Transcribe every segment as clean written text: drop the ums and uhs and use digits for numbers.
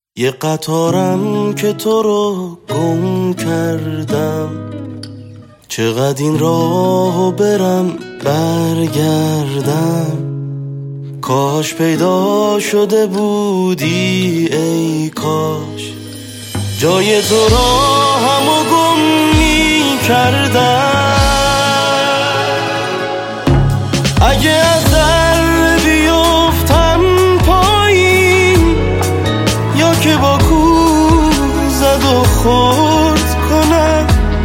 یه قطارم که تو رو گم کردم، چقدر این راهو برم برگردم. کاش پیدا شده بودی ای کاش، جای تو راهمو گم می کردم. اگه از در بیفتم پایین، یا که با کور زد و خورد کنم،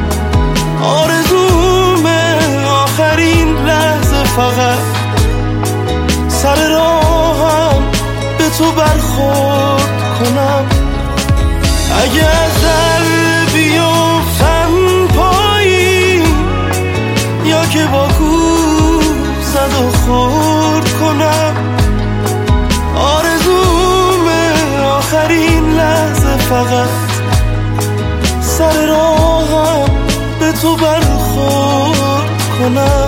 آرزومه آخرین لحظه فقط سر راهم به تو برخورد کنم. اگه از در بیفتم پایین، یا که با کور زد و خورد کنم، آرزومه آخرین لحظه فقط سر راهم به تو برخورد کنم.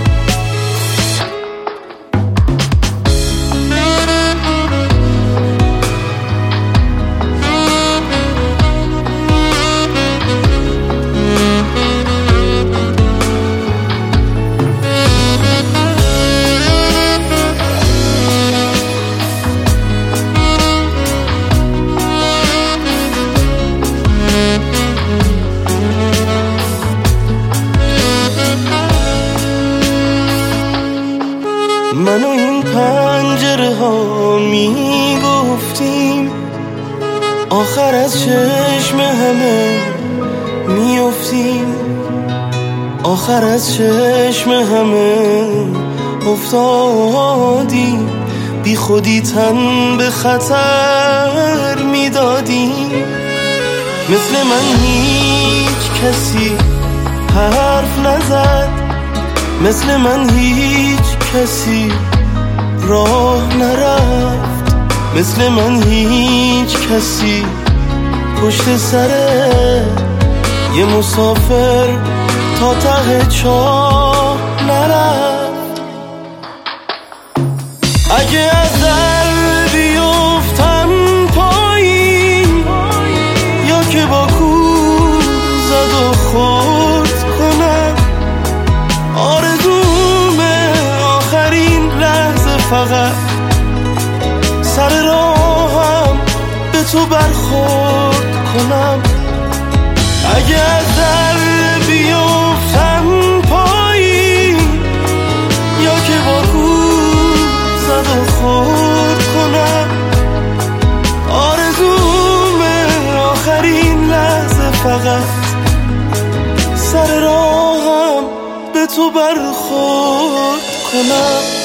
من و این پنجره ها می گفتیم آخر از چشم همه می افتیم، آخر از چشم همه افتادیم. بی خودی تن به خطر می دادیم. مثل من هیچ کسی حرف نزد، مثل من هیچ کسی راه نرفت، مثل من هیچ کسی پشت سر یه مسافر تا ته چاه نرفت. اگه از در بیفتم پایین، یا که با کور زد و خورد کنم، آرزومه آخرین لحظه فقط سر راهم به تو برخورد کنم. اگه از در بیفتم پایین، یا که با کور زد و خورد کنم، آرزومه آخرین لحظه فقط سر راهم به تو برخورد کنم.